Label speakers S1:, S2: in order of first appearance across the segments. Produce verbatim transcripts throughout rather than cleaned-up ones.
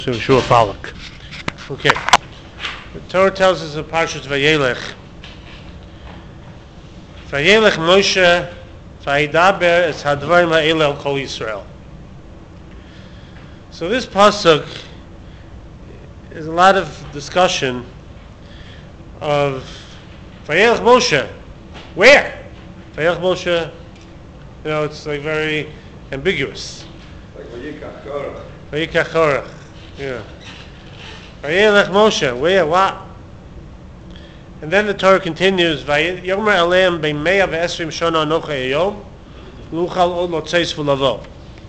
S1: So Shua Falak. Okay. The Torah tells us in Parshas Vayelech. Vayelech Moshe Vayidaber es hadvarim ha'ele al kol Yisrael. So this pasuk is a lot of discussion of Vayelech Moshe. Where? Vayelech Moshe, you know, it's like very ambiguous.
S2: Like Vayikach Korach.
S1: Vayikach Korach. Yeah. Vayelech Moshe, where, what? And then the Torah continues, Yomer Aleim b'meya v'esrim shana anocha hayom, l'uchal od lotzeis v'lavo.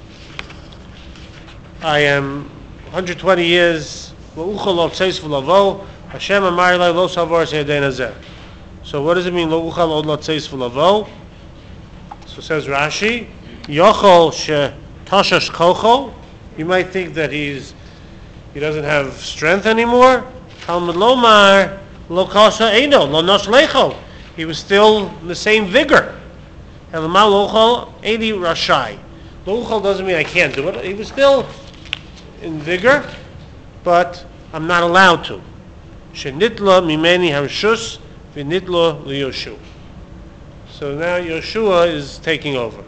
S1: I am one hundred twenty years, l'uchal lotzeis v'lavo, Hashem amar elai lo savor se'yadei nazeh. So what does it mean, l'uchal od lotzeis v'lavo? So says Rashi, Yochol she tashash kocho, you might think that he's He doesn't have strength anymore. Talmud Lomar lo kasa eino lo nos lecho. He was still in the same vigor. Elamal lochal edi rashai. Lochal doesn't mean I can't do it. He was still in vigor, but I'm not allowed to. Shenitla mimeni harshus v'nitla liYoshu. So now Yoshua is taking over.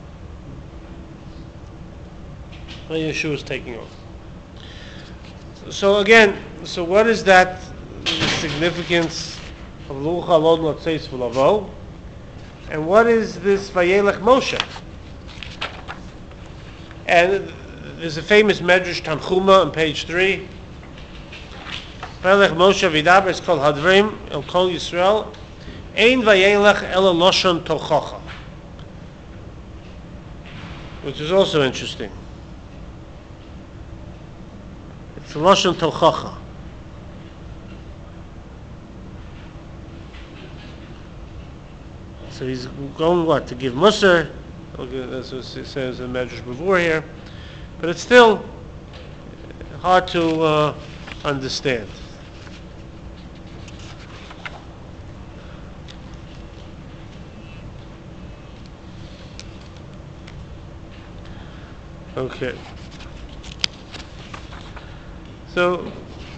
S1: Well, Yeshua is taking over. So again, so what is that the significance of Lucha Lod Lotzeis V'Lavo? And what is this Vayelech Moshe? And there's a famous Medrash Tanchuma on page three. Vayelech Moshe Vidaber is called Hadvrim El Kol Yisrael. Ein Vayelech Ela Loshon Tochocha, which is also interesting. It's Lashon Tochacha. So he's going what? To give Musar. Okay, that's what it says in Medrash Bavur here. But it's still hard to uh, understand. Okay. So,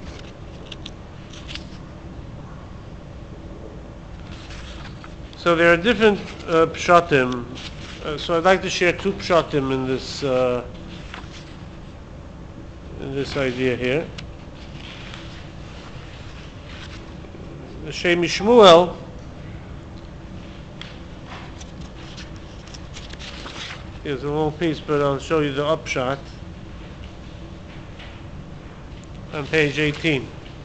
S1: so there are different uh, pshatim. Uh, so I'd like to share two pshatim in this uh, in this idea here. The Shem Shmuel is a long piece, but I'll show you the upshot. On page eighteen.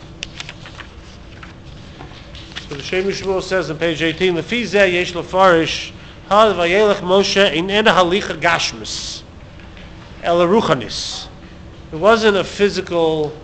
S1: So the Shem Shmuel says on page eighteen, Lefi zeh yesh lefarish had vayelech Moshe in ena halicha gashmis ela ruchanis. It wasn't a physical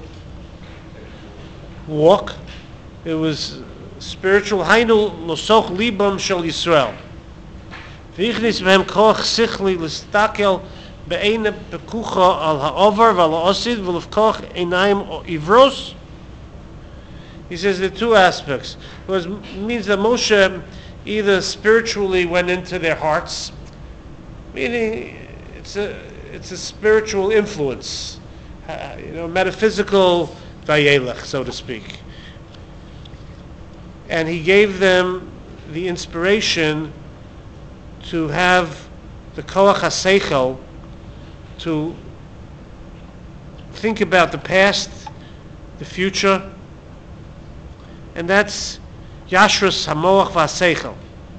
S1: walk. It was spiritual. Hainu losoch libam shel Yisrael. V'ichnis v'hem koach sichli l'stakel be'ena pekucha al ha'over v'al ha'osid v'lefkoch einayim ivros. He says there are two aspects. It was, means that Moshe either spiritually went into their hearts, meaning it's a it's a spiritual influence, uh, you know, metaphysical vayelech, so to speak. And he gave them the inspiration to have the koach haseichel, to think about the past, the future, and that's Yashrus Hamoach V'Aseichel.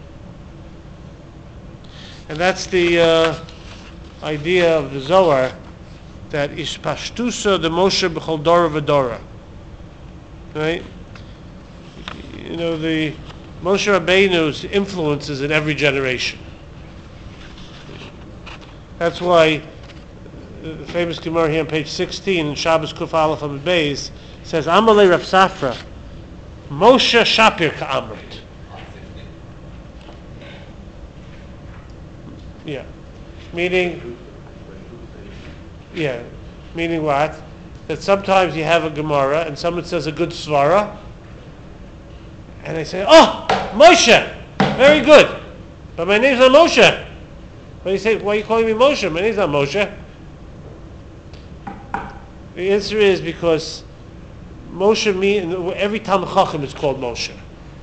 S1: And that's the uh, idea of the Zohar, that Ishpashtusa the Moshe B'chol Dora V'Dora. Right? You know, the Moshe Rabbeinu's influences in every generation. That's why the famous Gemara here on page sixteen in Shabbos Kuf Aleph Amud Beis says, Amalei Rav Safra, Moshe Shapir Ka'amrit. Yeah. Meaning, yeah, meaning what? That sometimes you have a Gemara and someone says a good Svara, and they say, oh, Moshe, very good, but my name's not Moshe. But you say, why are you calling me Moshe? My name's not Moshe. The answer is because Moshe, mean, every Talmid Chacham is called Moshe.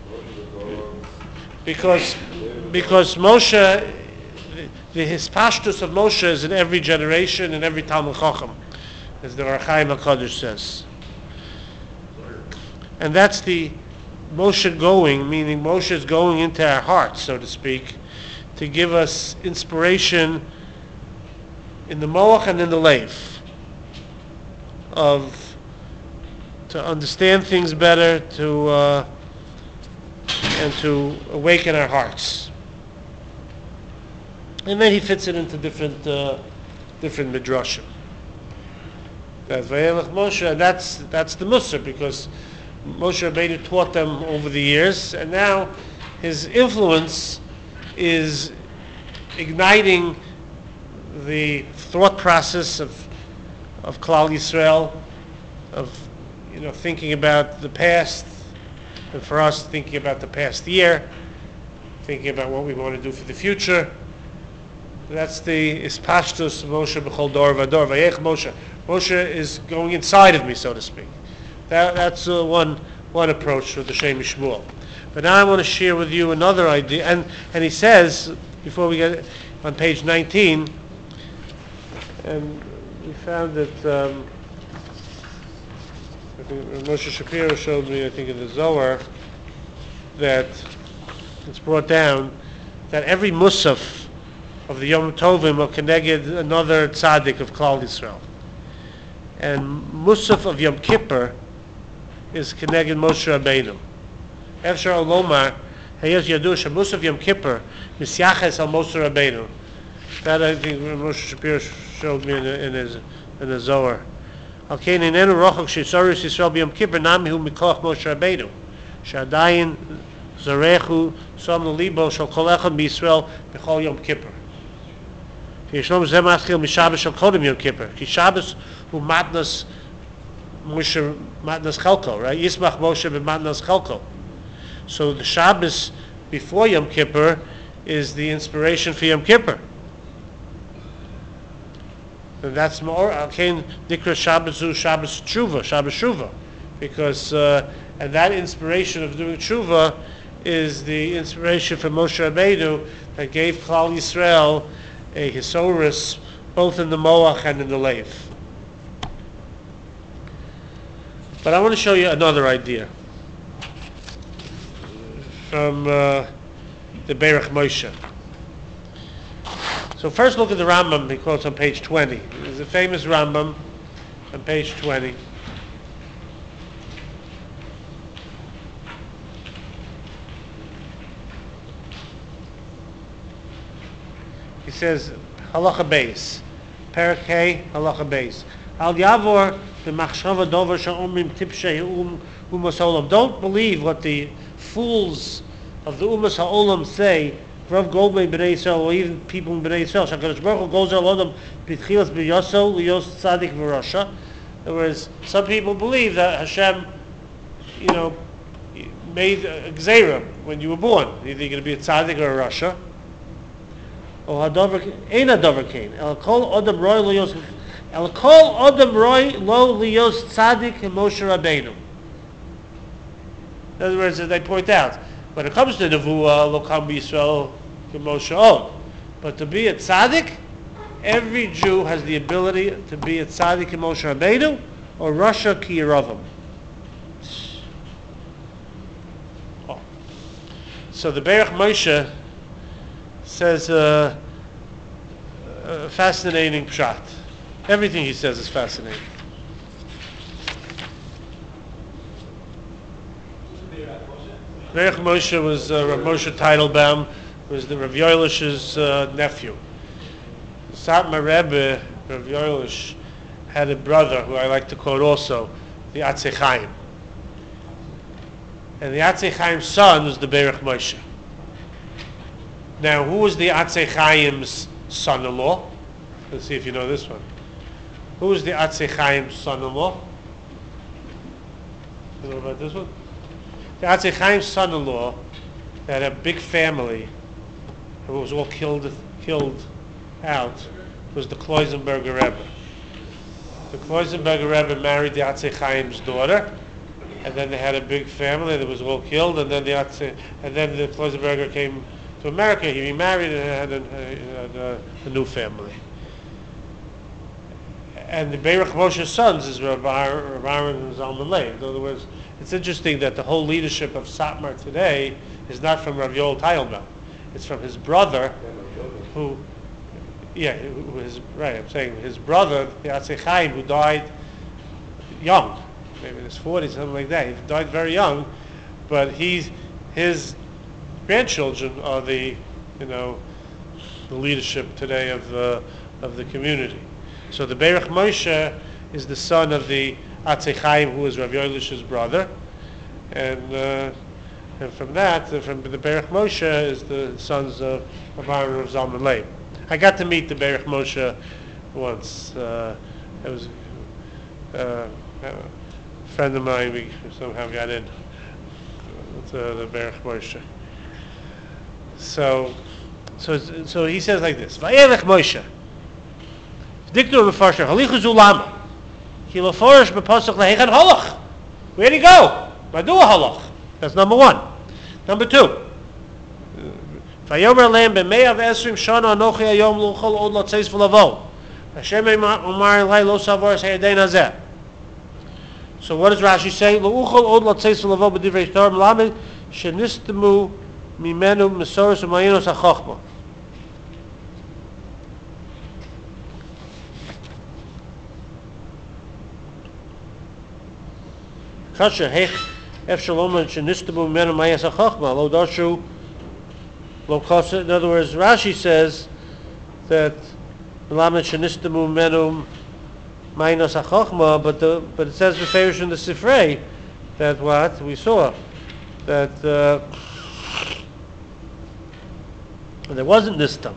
S1: Because, because Moshe, the, the hispashtus of Moshe is in every generation, in every Talmid Chacham, as the Ohr HaChaim HaKadosh says. And that's the Moshe going, meaning Moshe is going into our hearts, so to speak, to give us inspiration in the Moach and in the Leif, of to understand things better, to uh, and to awaken our hearts. And then he fits it into different uh, different midrashim. That's Vayelech Moshe, and that's that's the Musar, because Moshe Rabbeinu taught them over the years, and now his influence is igniting the thought process of of Klal Yisrael, of you know thinking about the past, and for us thinking about the past year, thinking about what we want to do for the future. That's the Ispashtus Moshe B'chol Dor V'Dor Vayech Moshe. Moshe is going inside of me, so to speak. That, that's uh, one one approach with the Shem Shmuel. But now I want to share with you another idea, and and he says before we get on page nineteen, and we found that um, I think Moshe Shapiro showed me, I think in the Zohar, that it's brought down that every Musaf of the Yom Tovim are connected another tzaddik of Klal Yisrael, and Musaf of Yom Kippur is connected Moshe Rabbeinu. Efshar Olomar Hayez Yadush Musaf Yom Kippur Misyaches Al Moshe Rabbeinu. That I think Moshe Shapiro showed me in, a, in his in the Zohar. Al Kain Inenu Rochok Shesaris Yisrael B'Yom Kippur Namihu Mikoch Moshe Rabbeinu Shadayin Zarechu Som Libo Shal Kol Echad B'Yisrael B'Chol Yom Kippur. Yishlom Zeh Maschil Mishabbos Shal Kodem Yom Kippur. Ki Shabbos Hu Matnas Moshe Matnas Chelko, right? Yismach Moshe B'Matnas Chelko. So the Shabbos before Yom Kippur is the inspiration for Yom Kippur. And that's more, Alkein Dikra Shabbos Hu Shabbos Tshuva, Shabbos Shuva. Because, uh, and that inspiration of doing Tshuva is the inspiration for Moshe Rabbeinu that gave Klal Yisrael a Hisorus both in the Moach and in the Leif. But I want to show you another idea from uh, the Berach Moshe. So first look at the Rambam he quotes on page twenty. There's a famous Rambam on page twenty. He says, Halacha Beis, Perek Hey, Halacha Beis. Al Yavor b'machshava dover she'omrim tipshei um umas ha'olam. Don't believe what the fools of the umas ha'olam say. Rav Goldman b'nei Yisrael, or even people in b'nei Yisrael. Shakadosh Baruch Hu goes alodam b'tchilas b'yoso liyos tzadik v'rasha. In other words, some people believe that Hashem, you know, made a gzeira when you were born. Either you're going to be a tzaddik or a rasha. Or hadover ein hadover kain. El kol adam roy liyos el kol adam roy lo liyos tzadik Moshe Rabbeinu. In other words, as they point out, when it comes to nevuah, lo kam b'Yisrael k'Moshe od. But to be a tzaddik, every Jew has the ability to be a tzaddik Moshe Rabbeinu or rasha ki yeravam. Oh. So the Berach Moshe says uh, a fascinating pshat. Everything he says is fascinating. Berach Moshe was uh, Rav Moshe Teitelbaum, was the Rav Yoelish's uh, nephew. Satmar Rebbe, Rav Yoelish, had a brother who I like to quote also, the Atzei Chaim. And the Atzei Chaim's son was the Berach Moshe. Now, who was the Atzei Chaim's son-in-law? Let's see if you know this one. Who was the Atzei Chaim's son-in-law? You know about this one? The Atzei Chaim's son-in-law had a big family who was all killed killed out was the Kloisenberger Rebbe. the Kloisenberger Rebbe married the Atzei Chaim's daughter, and then they had a big family that was all killed, and then the Atzei, and then the Kloisenberger came to America. He remarried and had a, a, a, a new family. And the Beirach Moshe's sons is Rav Aaron Zalman Leib. In other words, it's interesting that the whole leadership of Satmar today is not from Rav Yoel Teilman. It's from his brother, who, yeah, who his, right, I'm saying his brother, the Atzei Chaim, who died young, maybe in his forties, something like that. He died very young, but he's, his grandchildren are the, you know, the leadership today of the, of the community. So the Beirach Moshe is the son of the Atzei Chaim, who is Rav Yoelish's brother, and uh, and from that, uh, from the Beirach Moshe is the sons of Rav Aaron and Rav Zalman Leib. I got to meet the Beirach Moshe once. Uh, it was uh, a friend of mine. We somehow got in to the Beirach Moshe. So, so, so he says like this: Vayelech Moshe. Diktur b'farsher halichus ulama. Ki lefarish b'pasuk lehechan halach. Where'd he go? Madua halach. That's number one. Number two. Vayomer lehem b'me'av esrim shana anochi hayom l'chol od latzeis v'lavo. Hashem omar elai lo savaris hayadein hazeh. So what does Rashi say? L'uchol od latzeis v'lavo b'divrei Torah m'lamed shenistemu mimenu mesoros u'mayinos ha'chochma. Kasha hech efshalom and shenistabu menu mayas hachachma lo darshu lo kasa. In other words, Rashi says that melamed shenistabu menu mayas hachachma, but the but it says beferish in the Sifrei that what we saw that uh, there wasn't nistam.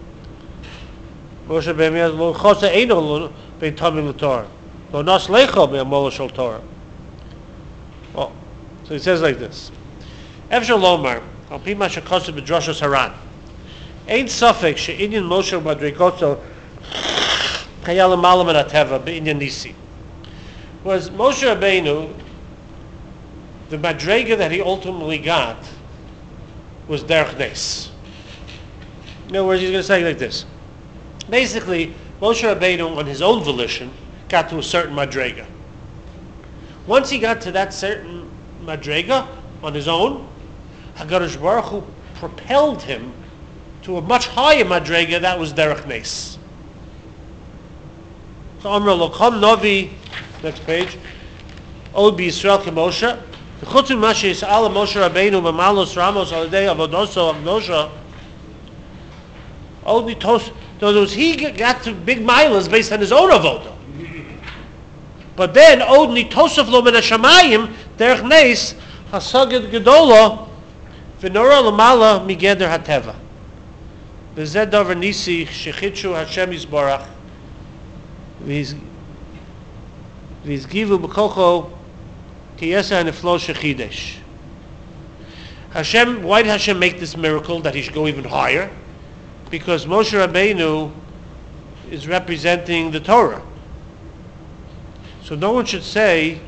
S1: Moshe b'miyaz lo chasa eino lo beitamim l'Torah lo nas lecho be'amol shel Torah. Oh, so he says like this: Efshar Lomar, al pi ma shekosu b'drashos Haran, ain't safek she'inyan Moshe madrikoto chayal malam and ateva b'inyan nisi. Was Moshe Rabbeinu, the madrega that he ultimately got was derech nes. In other words, he's going to say like this: basically, Moshe Rabbeinu, on his own volition, got to a certain madrega. Once he got to that certain madrega on his own, HaKadosh Baruch Hu propelled him to a much higher madrega that was derech nes. So Amr Lokam Novi, next page, Od Bi Yisrael Kemoshe, V'chutz Mima She'Yis'al Moshe Rabbeinu B'malos Ramos Al Yedei Avodoso Agdosha, Od Bi Tos, in other words, he got to big milas based on his own avodah. But then, Od Nitosef Lo Min HaShamayim Derech Nes Hasagid Gedola V'Nora L'Mala Migeder HaTeva V'Zed Davar Nisi Shechidshu Hashem Yisborach V'Yizgivu B'Kocho Kiyesa Neflo Shechidesh. Hashem, why did Hashem make this miracle that he should go even higher? Because Moshe Rabbeinu is representing the Torah. So no one should say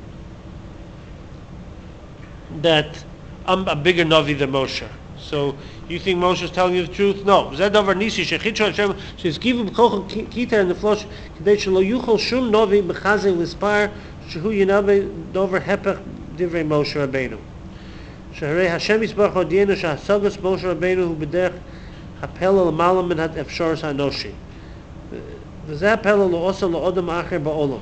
S1: that I'm a bigger Navi than Moshe. So you think Moshe is telling you the truth? No. Zed davar nisi shechitzu Hashem says given b'kochel kita and the flosh k'dei shelo yuchol shum Navi b'chazei lispar shehu yinabe dover hepech divrei Moshe Rabbeinu. Sheharei Hashem yisbarach hodienu shehasagos Moshe Rabbeinu hu b'derech hapela l'malam min hat efsharos hanoshi. V'zeh hapela lo'osa lo'odam acher ba'olam.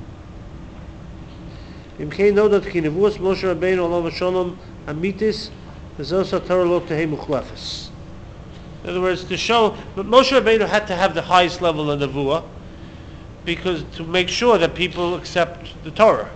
S1: Imkei know that ki nevuas Moshe Rabbeinu olav shalom amitis v'zos Torah lo tehei muchlefes. In other words, to show, but Moshe Rabbeinu had to have the highest level of nevuah because to make sure that people accept the Torah.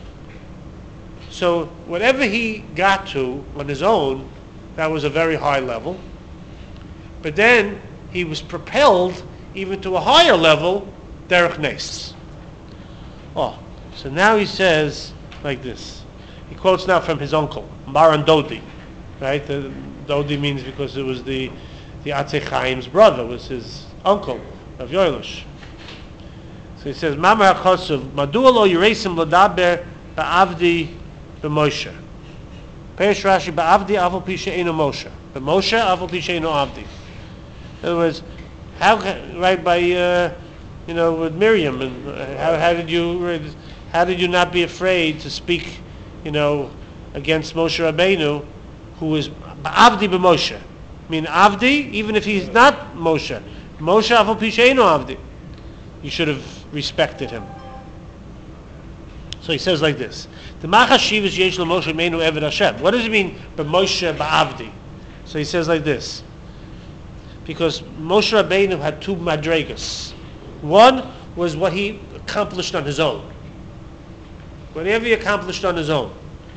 S1: So whatever he got to on his own, that was a very high level. But then he was propelled even to a higher level, derech nes. Oh. So now he says like this. He quotes now from his uncle, Maran Dodi, right? The, Dodi means because it was the the Atzei Chaim's brother, was his uncle of Yoelish. So he says, Mamar HaChosuv, Madua lo yiresim l'daber ba'avdi b'Moshe. Perish Rashi, ba'avdi avol pi she'eino Moshe. B'Moshe avol pi she'eino avdi. In other words, how, right, by, uh, you know, with Miriam, and how, how did you, how did you not be afraid to speak, you know, against Moshe Rabbeinu, who is ba'avdi b'Moshe? I mean, avdi, even if he's not Moshe. Moshe avol pi she'eino avdi. You should have respected him. So he says like this: the machashiv is yesh Moshe meinu eved Hashem. What does it mean by Moshe ba'avdi? So he says like this: because Moshe Rabbeinu had two madregas. One was what he accomplished on his own. Whatever he accomplished on his own.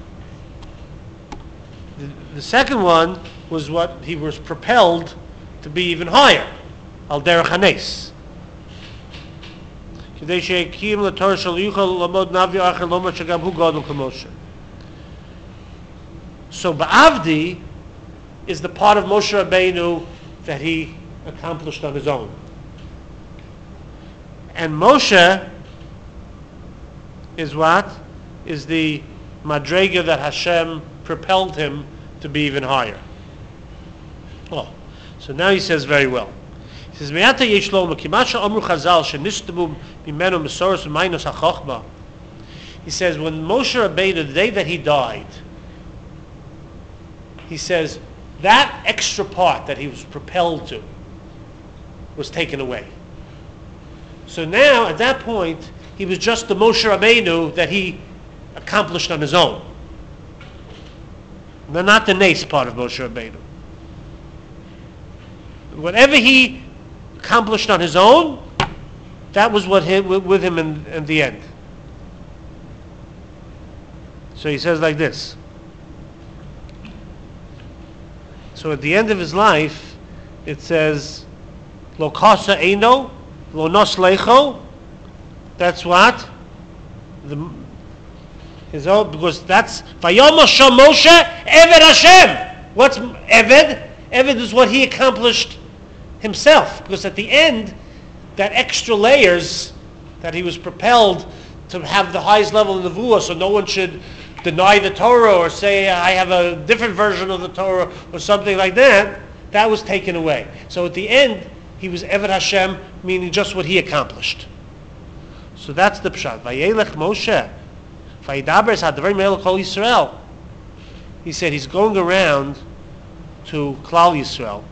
S1: The, the second one was what he was propelled to be even higher. Al derech hanes. So Ba'avdi is the part of Moshe Rabbeinu that he accomplished on his own. And Moshe is what? Is the Madrega that Hashem propelled him to be even higher. Oh, so now he says very well. He says, "Me'ata yesh lo makimasha amru Chazal shenistamu mimenu mesoros u'maynos hachachma." He says, when Moshe Rabbeinu, the day that he died, he says that extra part that he was propelled to was taken away. So now, at that point, he was just the Moshe Rabbeinu that he accomplished on his own. They're not the nace part of Moshe Rabbeinu. Whatever he accomplished on his own, that was what him, with him in, in the end. So he says like this. So at the end of his life, it says, Lo kasa eino, lo nos lecho. That's what? The, his own, because that's, Vayomosh Moshe, Eved Hashem. What's Eved? Eved is what he accomplished himself, because at the end, that extra layers that he was propelled to have the highest level of nevuah, so no one should deny the Torah or say I have a different version of the Torah or something like that, that was taken away. So at the end, he was Eved Hashem, meaning just what he accomplished. So that's the pshat. Vayelech Moshe, Vayidaber Hadvarim Elok Kol Yisrael. He said he's going around to Klal Yisrael.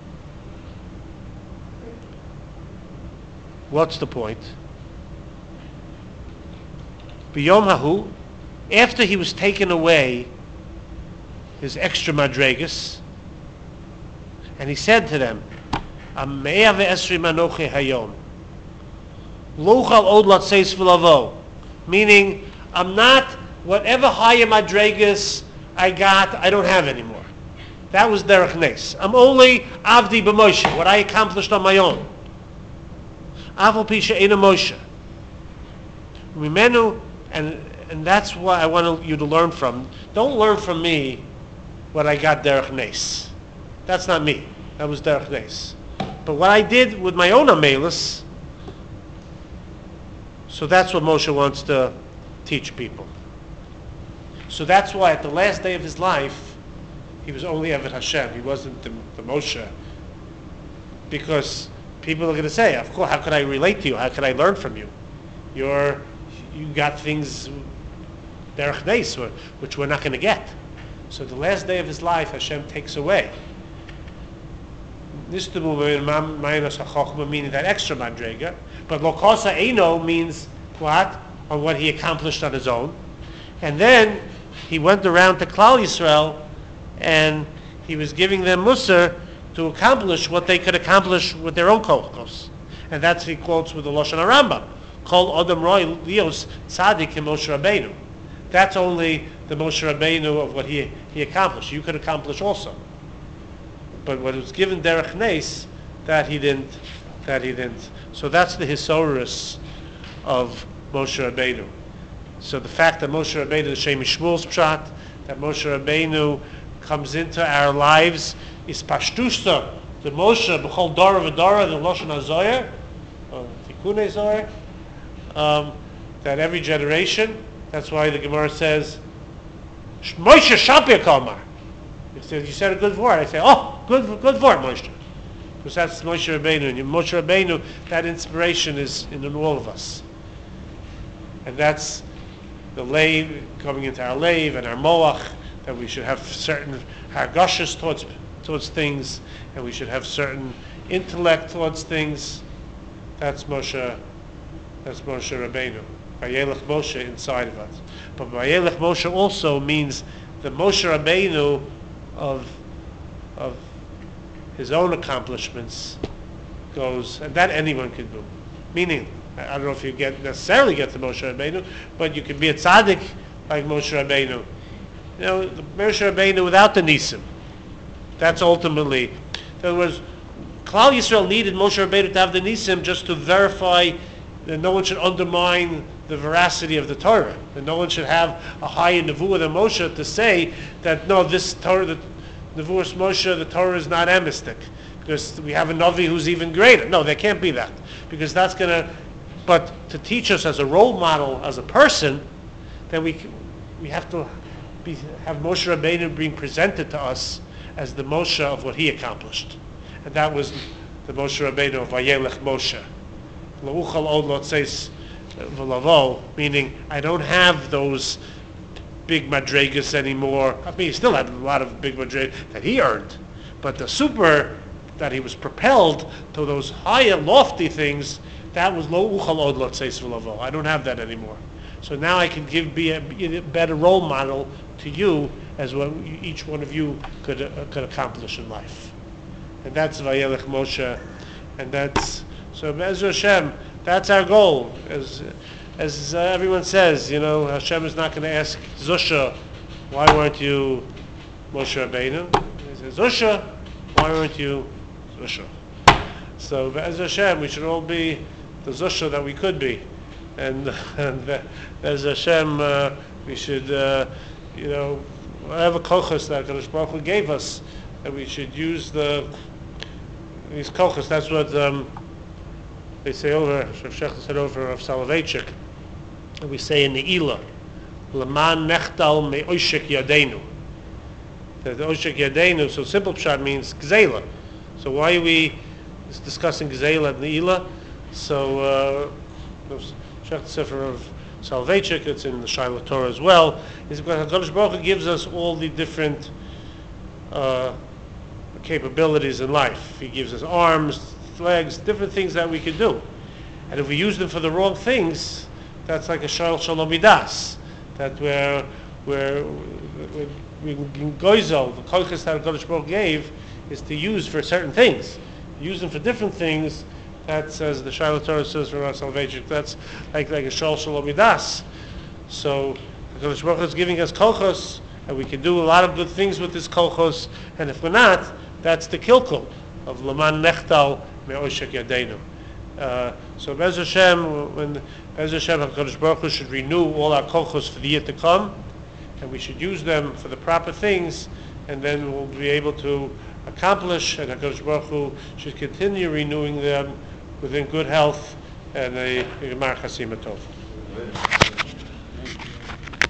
S1: What's the point? B'yom hahu, after he was taken away, his extra madregas, and he said to them, Am me'ah ve'esri manoche hayom, lochal od latseis v'lavo, meaning, I'm not, whatever higher madregas I got, I don't have anymore. That was derech nes. I'm only avdi b'Moshe, what I accomplished on my own. Avol pi she'eino Moshe. Mimenu, and and that's what I want you to learn from. Don't learn from me what I got derech nes. That's not me. That was derech nes. But what I did with my own amelus, so that's what Moshe wants to teach people. So that's why at the last day of his life, he was only Eved Hashem. He wasn't the, the Moshe. Because people are going to say, of course, how could I relate to you? How could I learn from you? You're, you got things, derech nes, which we're not going to get. So the last day of his life, Hashem takes away. Nistamu ma'aynos hachachma, meaning that extra madrega. But lo kasa eino means what? On what he accomplished on his own. And then he went around to Klal Yisrael, and he was giving them musar to accomplish what they could accomplish with their own kochos. And that's he quotes with the Lashon HaRambam. Kol Adam Roy Lios Tzadik Moshe Rabbeinu. That's only the Moshe Rabbeinu of what he, he accomplished. You could accomplish also. But what was given derech nes, that he didn't, that he didn't. So that's the hisorus of Moshe Rabbeinu. So the fact that Moshe Rabbeinu, the Shem Shmuel's pshat, that Moshe Rabbeinu comes into our lives, is pashtusa, the Moshe b'chol dara v'dara, the Lashon HaZoyer, or Tikunei Zoyer, um, that every generation, that's why the Gemara says, Moshe Shapir Kalmar. It says, you said a good word. I say, oh, good good word, Moshe. Because that's Moshe Rabbeinu. And Moshe Rabbeinu, that inspiration is in all of us. And that's the lave coming into our lave and our moach, that we should have certain hargashas towards towards things, and we should have certain intellect towards things. That's Moshe. That's Moshe Rabbeinu. Vayelech Moshe inside of us. But Vayelech Moshe also means the Moshe Rabbeinu of of his own accomplishments goes, and that anyone can do. Meaning, I don't know if you get necessarily get to Moshe Rabbeinu, but you can be a tzaddik like Moshe Rabbeinu. You know, the Moshe Rabbeinu without the Nisim. That's ultimately. In other words, Klal Yisrael needed Moshe Rabbeinu to have the Nisim just to verify that no one should undermine the veracity of the Torah. That no one should have a higher nevuah than Moshe to say that no, this Torah, the nevuah Moshe, the Torah is not emistic because we have a Navi who's even greater. No, there can't be that, because that's going to. But to teach us as a role model, as a person, then we we have to be, have Moshe Rabbeinu being presented to us as the Moshe of what he accomplished, and that was the Moshe Rabbeinu of Vayelech Moshe. La'uchal od lotzeis v'lavo, meaning I don't have those big madregas anymore. I mean, he still had a lot of big madregas that he earned, but the super that he was propelled to those higher, lofty things, that was la'uchal od lotzeis v'lavo. I don't have that anymore. So now I can give be a, be a better role model to you as what each one of you could uh, could accomplish in life, and that's Vayelech Moshe, and that's. So Be'ezer Hashem, that's our goal. As as uh, everyone says, you know, Hashem is not going to ask Zusha, why weren't you Moshe Rabbeinu? He says, Zusha, why weren't you Zusha? So Be'ezer Hashem, we should all be the Zusha that we could be. And, and Be'ezer Hashem, uh, we should, uh, you know, whatever kochos that Kadosh Baruch Hu gave us, that we should use the these kochos. That's what um, they say over, Rav Shechter said over of Soloveitchik, we say in the Ila, Laman nechtal me oishek yadeinu. The oishek yadeinu, so simple pshat means gzeila. So why are we discussing gzeila in the Ila? So, uh, Rav Shechter Sefer of Soloveitchik, it's in the Shaila Torah as well, is because HaKadosh Baruch Hu gives us all the different uh, capabilities in life. He gives us arms, legs, different things that we can do. And if we use them for the wrong things, that's like a shal shalom midas. That where where we can goizel, the kochos that HaKadosh Baruch Hu gave is to use for certain things. Use them for different things. That says the Shaila Torah says for our salvation. That's like like a shal shalom midas. So HaKadosh Baruch Hu is giving us kochos, and we can do a lot of good things with this kochos. And if we're not, that's the kilkul of Laman Nechtal Me'oshek Yadeinu. Uh, so Be'ez Hashem, when Be'ez Hashem, HaKadosh Baruch Hu should renew all our kochos for the year to come, and we should use them for the proper things, and then we'll be able to accomplish, and HaKadosh Baruch Hu should continue renewing them within good health and a Gemar Chasim Tov.